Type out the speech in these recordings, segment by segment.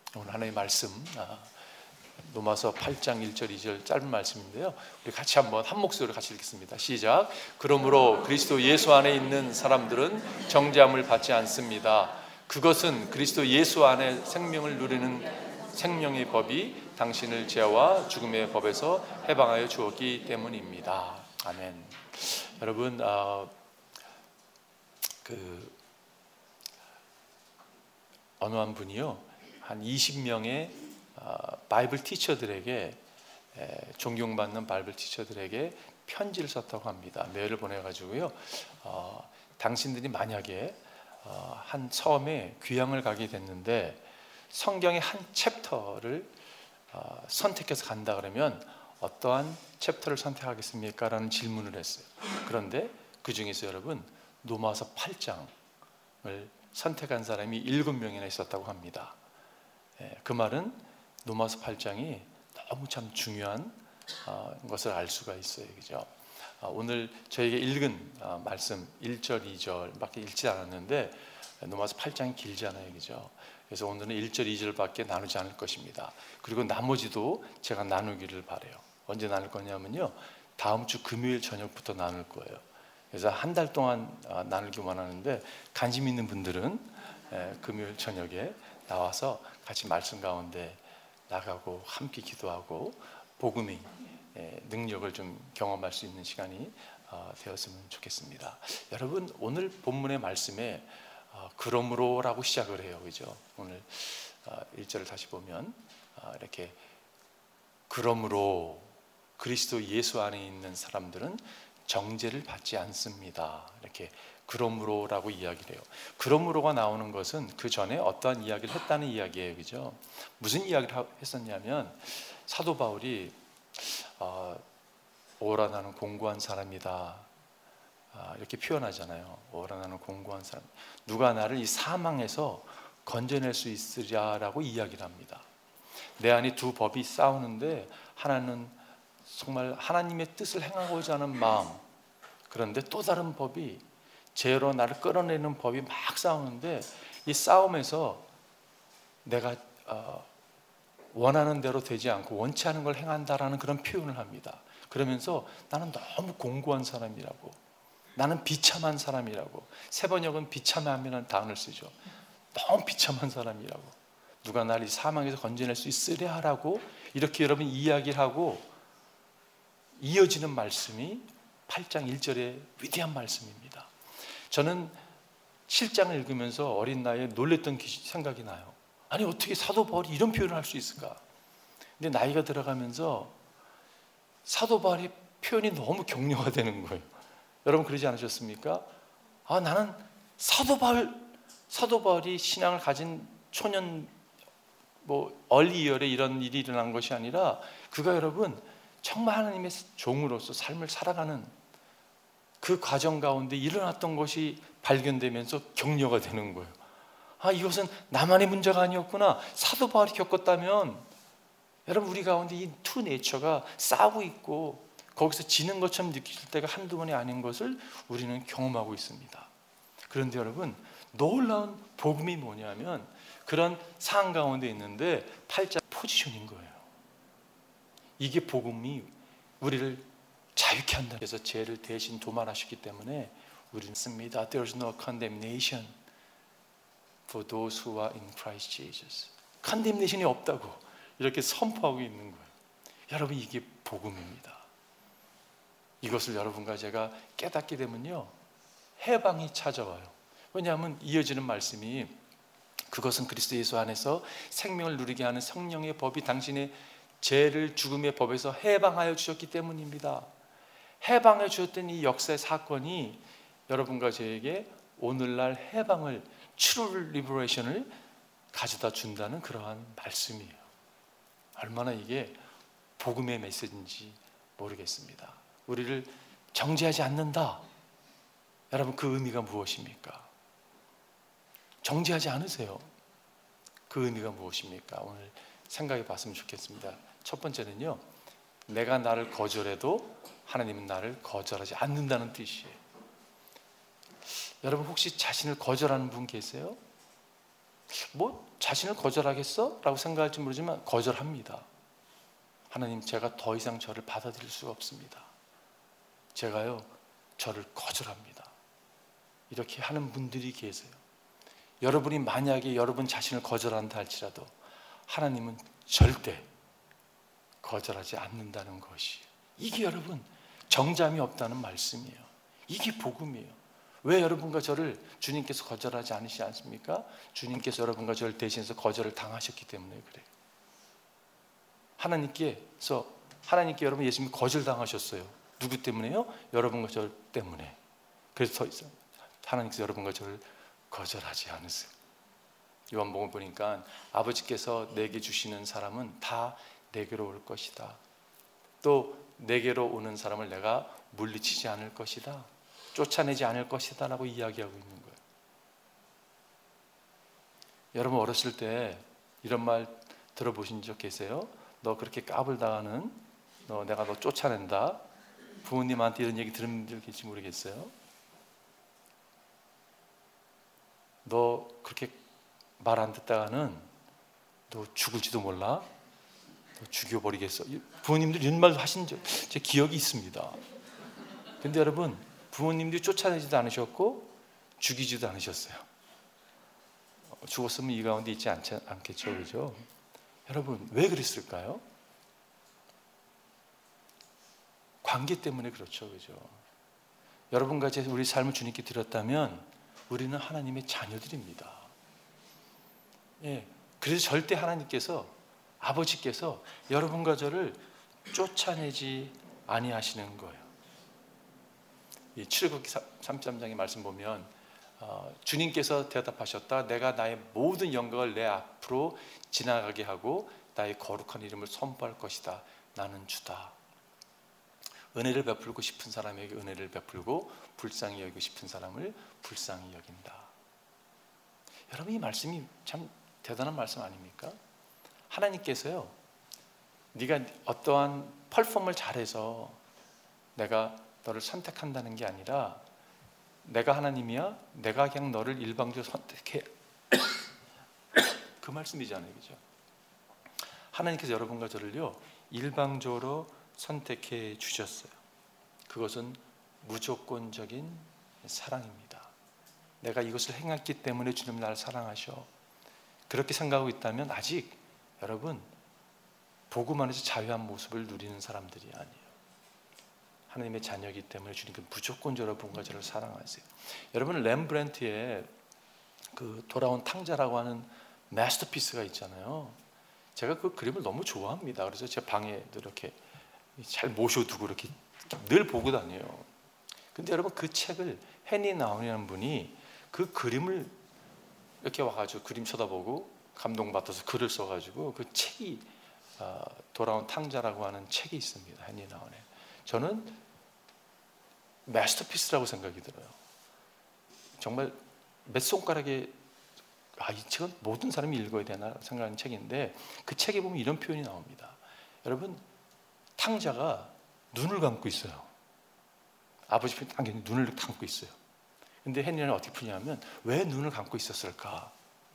오늘 하나님의 말씀 로마서 8장 1절 2절 짧은 말씀인데요, 우리 같이 한번 한 목소리로 같이 읽겠습니다. 시작. 그러므로 그리스도 예수 안에 있는 사람들은 정죄함을 받지 않습니다. 그것은 그리스도 예수 안에 생명을 누리는 생명의 법이 당신을 죄와 죽음의 법에서 해방하여 주었기 때문입니다. 아멘. 여러분, 어느 한 분이요, 한 20명의 바이블 티처들에게, 존경받는 바이블 티처들에게 편지를 썼다고 합니다. 메일을 보내가지고요, 당신들이 만약에 한 섬에 귀향을 가게 됐는데 성경의 한 챕터를 선택해서 간다 그러면 어떠한 챕터를 선택하겠습니까? 라는 질문을 했어요. 그런데 그 중에서 여러분, 로마서 8장을 선택한 사람이 7명이나 있었다고 합니다. 그 말은 로마서 8장이 너무 참 중요한 것을 알 수가 있어요. 그죠? 오늘 저에게 읽은 말씀 1절, 2절밖에 읽지 않았는데 로마서 8장이 길잖아요. 그죠? 그래서 오늘은 1절, 2절밖에 나누지 않을 것입니다. 그리고 나머지도 제가 나누기를 바라요. 언제 나눌 거냐면요, 다음 주 금요일 저녁부터 나눌 거예요. 그래서 한 달 동안 나누기 원하는데 관심 있는 분들은 금요일 저녁에 나와서 같이 말씀 가운데 나가고 함께 기도하고 복음의 능력을 좀 경험할 수 있는 시간이 되었으면 좋겠습니다. 여러분, 오늘 본문의 말씀에 그러므로 라고 시작을 해요. 그죠? 오늘 1절을 다시 보면 이렇게, 그러므로 그리스도 예수 안에 있는 사람들은 정죄를 받지 않습니다. 이렇게 그러므로 라고 이야기를 해요. 그러므로가 나오는 것은 그 전에 어떠한 이야기를 했다는 이야기예요. 그죠? 무슨 이야기를 했었냐면, 사도 바울이 오라 나는 공고한 사람이다, 이렇게 표현하잖아요. 오라 나는 공고한 사람, 누가 나를 이 사망에서 건져낼 수 있으랴라고 이야기를 합니다. 내 안에 두 법이 싸우는데, 하나는 정말 하나님의 뜻을 행하고자 하는 마음, 그런데 또 다른 법이 죄로 나를 끌어내는 법이 막 싸우는데, 이 싸움에서 내가 원하는 대로 되지 않고 원치 않은 걸 행한다라는 그런 표현을 합니다. 그러면서 나는 너무 공고한 사람이라고, 나는 비참한 사람이라고, 세번역은 비참함이라는 단어를 쓰죠. 너무 비참한 사람이라고, 누가 나를 이 사망에서 건져낼 수 있으랴라고 이렇게 여러분 이야기를 하고 이어지는 말씀이 8장 1절의 위대한 말씀입니다. 저는 7장을 읽으면서 어린 나이에 놀랬던 생각이 나요. 아니, 어떻게 사도 바울이 이런 표현을 할 수 있을까? 근데 나이가 들어가면서 사도 바울의 표현이 너무 격려화되는 거예요. 여러분 그러지 않으셨습니까? 나는 사도 바울이 신앙을 가진 초년, 얼리이얼에 이런 일이 일어난 것이 아니라, 그가 여러분 정말 하나님의 종으로서 삶을 살아가는 그 과정 가운데 일어났던 것이 발견되면서 격려가 되는 거예요. 이것은 나만의 문제가 아니었구나. 사도 바울이 겪었다면, 여러분 우리 가운데 이 투 네이처가 싸우고 있고 거기서 지는 것처럼 느낄 때가 한두 번이 아닌 것을 우리는 경험하고 있습니다. 그런데 여러분, 놀라운 복음이 뭐냐면, 그런 상황 가운데 있는데 8장 포지션인 거예요. 이게 복음이 우리를 자유케 한다. 그래서 죄를 대신 도말하셨기 때문에 우리는 씁니다. There's no condemnation for those who are in Christ Jesus. condemnation이 없다고 이렇게 선포하고 있는 거예요. 여러분, 이게 복음입니다. 이것을 여러분과 제가 깨닫게 되면요, 해방이 찾아와요. 왜냐하면 이어지는 말씀이, 그것은 그리스도 예수 안에서 생명을 누리게 하는 성령의 법이 당신의 죄를 죽음의 법에서 해방하여 주셨기 때문입니다. 해방해 주셨던 이 역사의 사건이 여러분과 저에게 오늘날 해방을, true liberation을 가져다 준다는 그러한 말씀이에요. 얼마나 이게 복음의 메시지인지 모르겠습니다. 우리를 정죄하지 않는다. 여러분, 그 의미가 무엇입니까? 정죄하지 않으세요. 그 의미가 무엇입니까? 오늘 생각해 봤으면 좋겠습니다. 첫 번째는요, 내가 나를 거절해도 하나님은 나를 거절하지 않는다는 뜻이에요. 여러분 혹시 자신을 거절하는 분 계세요? 자신을 거절하겠어? 라고 생각할지 모르지만 거절합니다. 하나님, 제가 더 이상 저를 받아들일 수가 없습니다. 제가요, 저를 거절합니다. 이렇게 하는 분들이 계세요. 여러분이 만약에 여러분 자신을 거절한다 할지라도 하나님은 절대 거절하지 않는다는 것이, 이게 여러분 정잠이 없다는 말씀이에요. 이게 복음이에요. 왜 여러분과 저를 주님께서 거절하지 않으시지 않습니까? 주님께서 여러분과 저를 대신해서 거절을 당하셨기 때문에 그래요. 하나님께 여러분 예수님이 거절당하셨어요. 누구 때문에요? 여러분과 저 때문에. 그래서 하나님께서 여러분과 저를 거절하지 않으세요. 요한복음 보니까 아버지께서 내게 주시는 사람은 다 내게로 올 것이다. 또 내게로 오는 사람을 내가 물리치지 않을 것이다. 쫓아내지 않을 것이다 라고 이야기하고 있는 거예요. 여러분 어렸을 때 이런 말 들어보신 적 계세요? 너 그렇게 까불다가는 내가 너 쫓아낸다. 부모님한테 이런 얘기 들은 적 있을지 모르겠어요. 너 그렇게 말 안 듣다가는 너 죽을지도 몰라. 너 죽여버리겠어. 부모님들 이런 말 하신 제 기억이 있습니다. 근데 여러분, 부모님들이 쫓아내지도 않으셨고 죽이지도 않으셨어요. 죽었으면 이 가운데 있지 않겠죠, 그죠? 여러분, 왜 그랬을까요? 관계 때문에 그렇죠, 그죠? 여러분과 우리 삶을 주님께 드렸다면 우리는 하나님의 자녀들입니다. 예, 그래서 절대 하나님께서, 아버지께서 여러분과 저를 쫓아내지 아니하시는 거예요. 이 출애굽기 33장의 말씀 보면 주님께서 대답하셨다. 내가 나의 모든 영광을 내 앞으로 지나가게 하고 나의 거룩한 이름을 선포할 것이다. 나는 주다. 은혜를 베풀고 싶은 사람에게 은혜를 베풀고 불쌍히 여기고 싶은 사람을 불쌍히 여긴다. 여러분, 이 말씀이 참 대단한 말씀 아닙니까? 하나님께서요, 네가 어떠한 퍼폼을 잘해서 내가 너를 선택한다는 게 아니라 내가 하나님이야, 내가 그냥 너를 일방적으로 선택해. 그 말씀이잖아요, 그죠? 하나님께서 여러분과 저를요 일방적으로 선택해 주셨어요. 그것은 무조건적인 사랑입니다. 내가 이것을 행했기 때문에 주님 나를 사랑하셔. 그렇게 생각하고 있다면 아직 여러분 복음 안에서 자유한 모습을 누리는 사람들이 아니에요. 하나님의 자녀이기 때문에 주님께서 무조건적으로 여러분과 저를 사랑하세요. 여러분, 렘브란트의 그 돌아온 탕자라고 하는 마스터피스가 있잖아요. 제가 그 그림을 너무 좋아합니다. 그래서 제 방에도 이렇게 잘 모셔두고 이렇게 늘 보고 다녀요. 근데 여러분, 그 책을 헨리 나운이라는 분이 그 그림을 이렇게 와가지고 그림 쳐다보고 감동받아서 글을 써가지고 그 책이 돌아온 탕자라고 하는 책이 있습니다. 헨리 나운에. 저는 마스터피스라고 생각이 들어요. 정말 몇 손가락에 이 책은 모든 사람이 읽어야 되나 생각하는 책인데, 그 책에 보면 이런 표현이 나옵니다. 여러분, 탕자가 눈을 감고 있어요. 아버지 당연히 눈을 감고 있어요. 근데 헨리는 어떻게 푸냐면, 왜 눈을 감고 있었을까?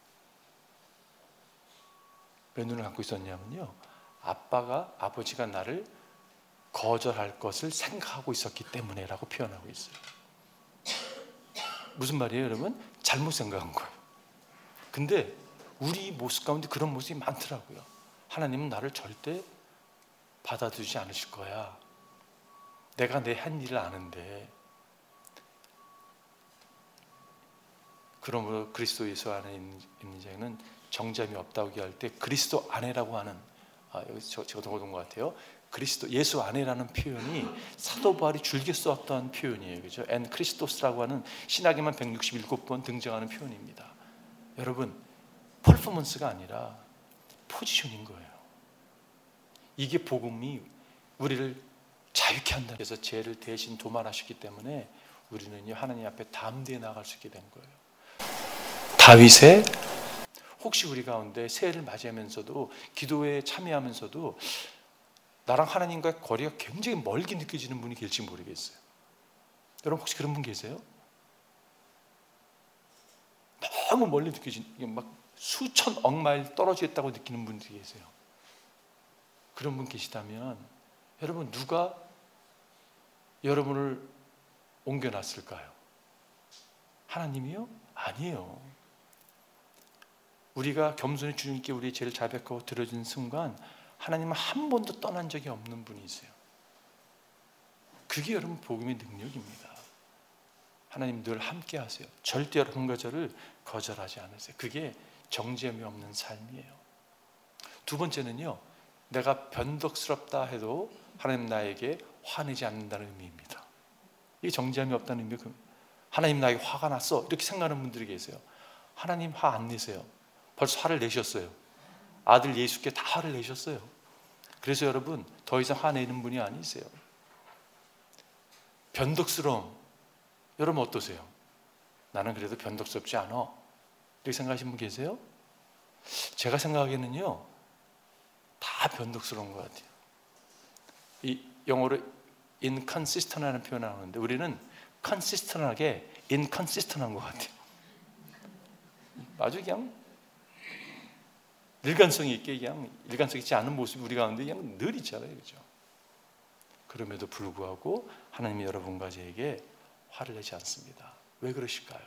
왜 눈을 감고 있었냐면요, 아버지가 나를 거절할 것을 생각하고 있었기 때문에 라고 표현하고 있어요. 무슨 말이에요, 여러분? 잘못 생각한 거예요. 근데 우리 모습 가운데 그런 모습이 많더라고요. 하나님은 나를 절대 받아주지 않으실 거야. 내가 내 한 일을 아는데. 그러므로 그리스도 예수 안에 있는 자는 정잠이 없다고 얘기할 때 그리스도 안에라고 하는, 여기서 제가 본 것 같아요. 그리스도 예수 안에라는 표현이 사도 바울이 줄겨 썼던 표현이에요, 그죠? 엔 크리스토스라고 하는 신학에만 167번 등장하는 표현입니다. 여러분, 퍼포먼스가 아니라 포지션인 거예요. 이게 복음이 우리를 자유케 한다. 그래서 죄를 대신 도말하셨기 때문에 우리는 하나님 앞에 담대히 나갈 수 있게 된 거예요. 다윗의, 혹시 우리 가운데 새해를 맞이하면서도 기도에 참여하면서도 나랑 하나님과의 거리가 굉장히 멀게 느껴지는 분이 계실지 모르겠어요. 여러분, 혹시 그런 분 계세요? 너무 멀리 느껴지는, 막 수천억 마일 떨어져 있다고 느끼는 분들이 계세요. 그런 분 계시다면 여러분, 누가 여러분을 옮겨놨을까요? 하나님이요? 아니에요. 우리가 겸손히 주님께 우리의 죄를 자백하고 들어준 순간 하나님은 한 번도 떠난 적이 없는 분이세요. 그게 여러분 복음의 능력입니다. 하나님 늘 함께 하세요. 절대 여러분과 저를 거절하지 않으세요. 그게 정죄함이 없는 삶이에요. 두 번째는요, 내가 변덕스럽다 해도 하나님 나에게 화내지 않는다는 의미입니다. 이게 정죄함이 없다는 의미예요. 하나님 나에게 화가 났어 이렇게 생각하는 분들이 계세요. 하나님 화 안 내세요. 벌써 화를 내셨어요. 아들 예수께 다 화를 내셨어요. 그래서 여러분, 더 이상 화내는 분이 아니세요. 변덕스러움, 여러분 어떠세요? 나는 그래도 변덕스럽지 않아 이렇게 생각하시는 분 계세요? 제가 생각하기에는요, 다 변덕스러운 것 같아요. 이 영어로 inconsistent라는 표현을 하는데 우리는 consistent하게 inconsistent한 것 같아요. 아주 그냥 일관성이 있게, 그냥 일관성 있지 않은 모습이 우리 가운데 그냥 늘 있잖아요, 그렇죠? 그럼에도 불구하고 하나님이 여러분과 저에게 화를 내지 않습니다. 왜 그러실까요?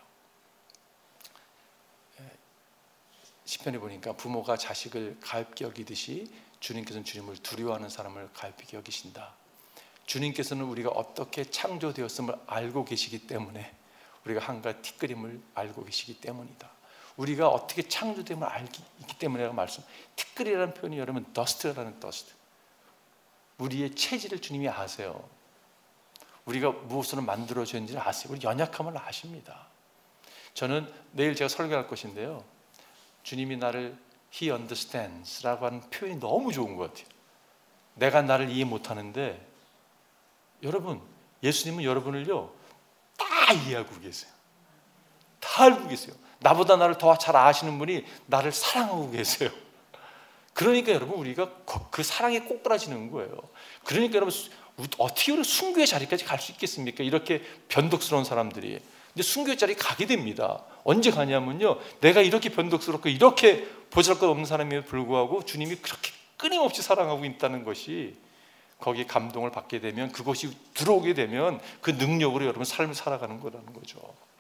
시편에 보니까 부모가 자식을 가엾게 여기듯이 주님께서는 주님을 두려워하는 사람을 가엾게 여기신다. 주님께서는 우리가 어떻게 창조되었음을 알고 계시기 때문에, 우리가 한가 티끌임을 알고 계시기 때문이다. 우리가 어떻게 창조됨을 알기 때문에 말씀. 티끌이라는 표현이 여러분 더스트라는 더스트. 우리의 체질을 주님이 아세요. 우리가 무엇으로 만들어졌는지를 아세요. 우리 연약함을 아십니다. 저는 내일 제가 설교할 것인데요, 주님이 나를 He understands 라고 하는 표현이 너무 좋은 것 같아요. 내가 나를 이해 못하는데 여러분, 예수님은 여러분을요 다 이해하고 계세요. 다 알고 계세요. 나보다 나를 더 잘 아시는 분이 나를 사랑하고 계세요. 그러니까 여러분, 우리가 그 사랑에 꼬꾸라지는 거예요. 그러니까 여러분, 어떻게 우리 순교의 자리까지 갈 수 있겠습니까? 이렇게 변덕스러운 사람들이. 근데 순교의 자리 가게 됩니다. 언제 가냐면요, 내가 이렇게 변덕스럽고 이렇게 보잘것없는 사람임에도 불구하고 주님이 그렇게 끊임없이 사랑하고 있다는 것이, 거기에 감동을 받게 되면, 그것이 들어오게 되면 그 능력으로 여러분 삶을 살아가는 거라는 거죠.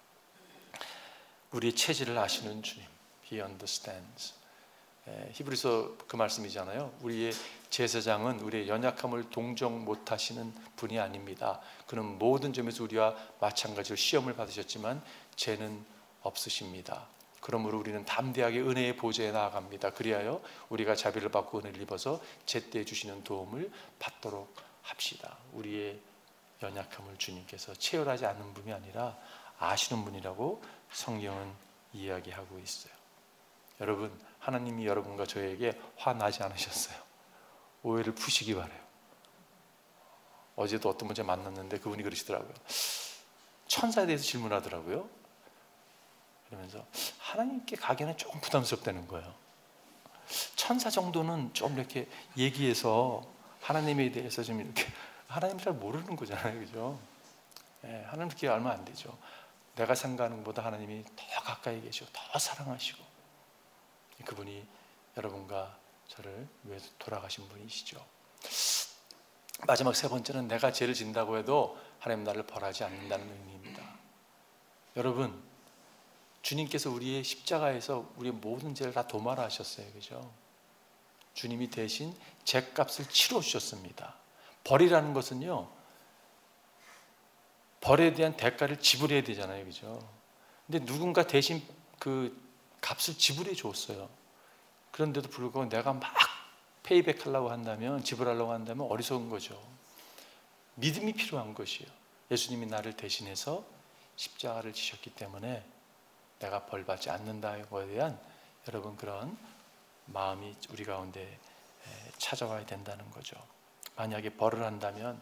우리의 체질을 아시는 주님, He understands. 히브리서 그 말씀이잖아요. 우리의 제사장은 우리의 연약함을 동정 못하시는 분이 아닙니다. 그는 모든 점에서 우리와 마찬가지로 시험을 받으셨지만 죄는 없으십니다. 그러므로 우리는 담대하게 은혜의 보좌에 나아갑니다. 그리하여 우리가 자비를 받고 은혜를 입어서 제때 주시는 도움을 받도록 합시다. 우리의 연약함을 주님께서 체열하지 않는 분이 아니라 아시는 분이라고 성경은 이야기하고 있어요. 여러분, 하나님이 여러분과 저에게 화나지 않으셨어요. 오해를 푸시기 바라요. 어제도 어떤 분을 만났는데 그분이 그러시더라고요. 천사에 대해서 질문하더라고요. 그러면서 하나님께 가기에는 조금 부담스럽다는 거예요. 천사 정도는 좀 이렇게 얘기해서 하나님에 대해서 좀 이렇게, 하나님 잘 모르는 거잖아요, 그죠? 하나님 그렇게 알면 안 되죠. 내가 생각하는 것보다 하나님이 더 가까이 계시고 더 사랑하시고, 그분이 여러분과 저를 위해서 돌아가신 분이시죠. 마지막 세 번째는 내가 죄를 진다고 해도 하나님 나를 벌하지 않는다는 의미입니다. 여러분, 주님께서 우리의 십자가에서 우리의 모든 죄를 다 도말하셨어요, 그죠? 주님이 대신 죄값을 치러 주셨습니다. 벌이라는 것은요, 벌에 대한 대가를 지불해야 되잖아요, 그죠? 근데 누군가 대신 그 값을 지불해 줬어요. 그런데도 불구하고 내가 막 페이백 하려고 한다면, 지불하려고 한다면 어리석은 거죠. 믿음이 필요한 것이에요. 예수님이 나를 대신해서 십자가를 지셨기 때문에 내가 벌받지 않는다는 것에 대한 여러분 그런 마음이 우리 가운데 찾아와야 된다는 거죠. 만약에 벌을 한다면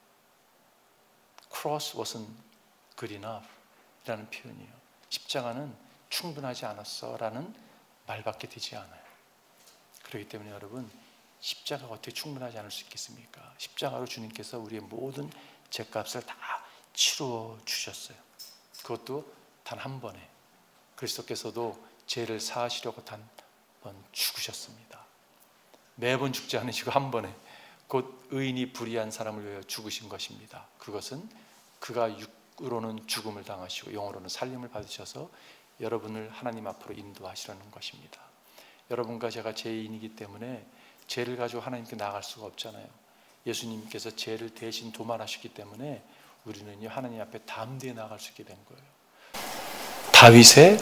cross wasn't good enough 라는 표현이에요. 십자가는 충분하지 않았어 라는 말밖에 되지 않아요. 그렇기 때문에 여러분, 십자가가 어떻게 충분하지 않을 수 있겠습니까? 십자가로 주님께서 우리의 모든 죄값을 다 치루어 주셨어요. 그것도 단 한 번에. 그리스도께서도 죄를 사하시려고 단번 죽으셨습니다. 매번 죽지 않으시고 한 번에 곧 의인이 불의한 사람을 위하여 죽으신 것입니다. 그것은 그가 육으로는 죽음을 당하시고 영으로는 살림을 받으셔서 여러분을 하나님 앞으로 인도하시려는 것입니다. 여러분과 제가 죄인이기 때문에 죄를 가지고 하나님께 나아갈 수가 없잖아요. 예수님께서 죄를 대신 도말하셨기 때문에 우리는요 하나님 앞에 담대히 나아갈 수 있게 된 거예요. 다윗의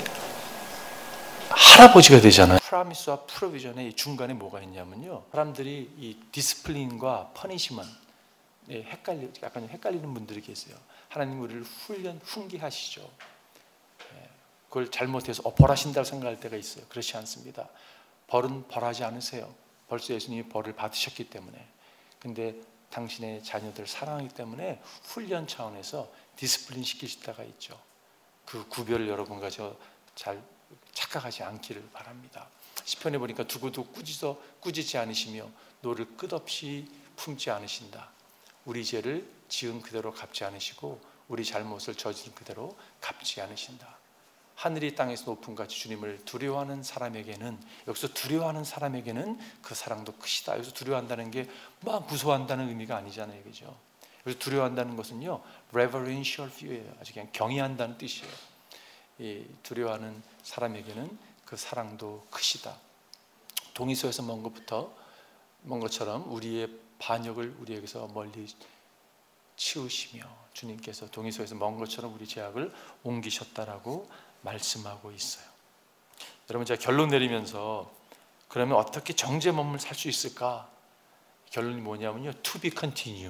할아버지가 되잖아요. 프라미스와 프로비전의 중간에 뭐가 있냐면요, 사람들이 이 디스플린과 퍼니시먼 약간 헷갈리는 분들이 계세요. 하나님 우리를 훈계하시죠. 그걸 잘못해서 벌하신다고 생각할 때가 있어요. 그렇지 않습니다. 벌은 벌하지 않으세요. 벌써 예수님이 벌을 받으셨기 때문에. 근데 당신의 자녀들을 사랑하기 때문에 훈련 차원에서 디스플린 시키실 때가 있죠. 그 구별을 여러분과 저 잘 착각하지 않기를 바랍니다. 시편에 보니까 두고도 꾸짖지 않으시며 노를 끝없이 품지 않으신다. 우리 죄를 지은 그대로 갚지 않으시고 우리 잘못을 저지른 그대로 갚지 않으신다. 하늘이 땅에서 높은 같이 주님을 두려워하는 사람에게는, 여기서 두려워하는 사람에게는 그 사랑도 크시다. 여기서 두려워한다는 게 막 무서워한다는 의미가 아니잖아요, 그죠? 여기서 두려워한다는 것은요 reverential view예요. 아주 그냥 경외한다는 뜻이에요. 이 두려워하는 사람에게는 그 사랑도 크시다. 동이소에서 먼 것처럼 우리의 반역을 우리에게서 멀리 치우시며 주님께서 동이소에서 먼 것처럼 우리 죄악을 옮기셨다라고 말씀하고 있어요. 여러분, 제가 결론 내리면서 그러면 어떻게 정죄 몸을 살 수 있을까? 결론이 뭐냐면요, to be continue.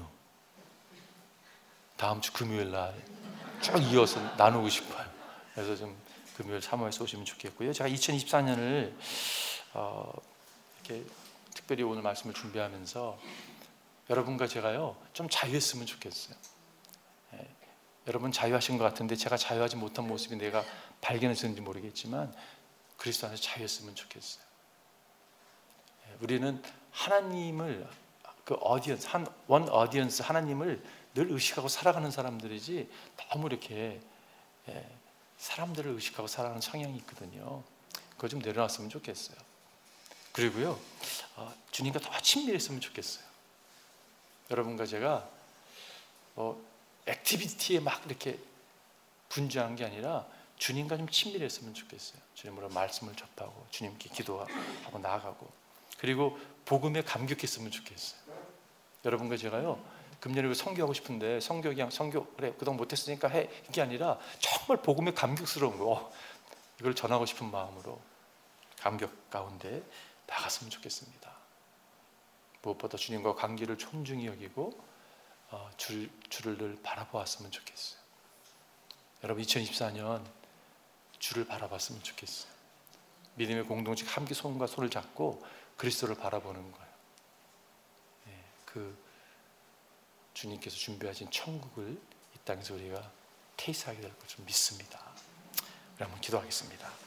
다음 주 금요일 날 쭉 이어서 나누고 싶어요. 그래서 좀 금요일 사모해서 오시면 좋겠고요. 제가 2024년을 이렇게 특별히 오늘 말씀을 준비하면서 여러분과 제가요 좀 자유했으면 좋겠어요. 여러분 자유하신 것 같은데 제가 자유하지 못한 모습이 내가 발견했는지 모르겠지만 그리스도 안에서 자유했으면 좋겠어요. 우리는 하나님을 원 어디언스 하나님을 늘 의식하고 살아가는 사람들이지 너무 이렇게 사람들을 의식하고 살아가는 성향이 있거든요. 그거 좀 내려놨으면 좋겠어요. 그리고요 주님과 더 친밀했으면 좋겠어요. 여러분과 제가 액티비티에 막 이렇게 분주한 게 아니라 주님과 좀 친밀했으면 좋겠어요. 주님으로 말씀을 접하고 주님께 기도하고 나아가고, 그리고 복음에 감격했으면 좋겠어요. 여러분과 제가요 금년에 선교하고 싶은데 선교 그래 그동안 못했으니까 해, 이게 아니라 정말 복음에 감격스러운 거, 이걸 전하고 싶은 마음으로 감격 가운데 나갔으면 좋겠습니다. 무엇보다 주님과 관계를 존중히 여기고 주를 늘 바라보았으면 좋겠어요. 여러분 2024년 주를 바라봤으면 좋겠어요. 믿음의 공동체 함께 손과 손을 잡고 그리스도를 바라보는 거예요. 그 주님께서 준비하신 천국을 이 땅에서 우리가 테이스하게 될 것 좀 믿습니다. 우리 한번 기도하겠습니다.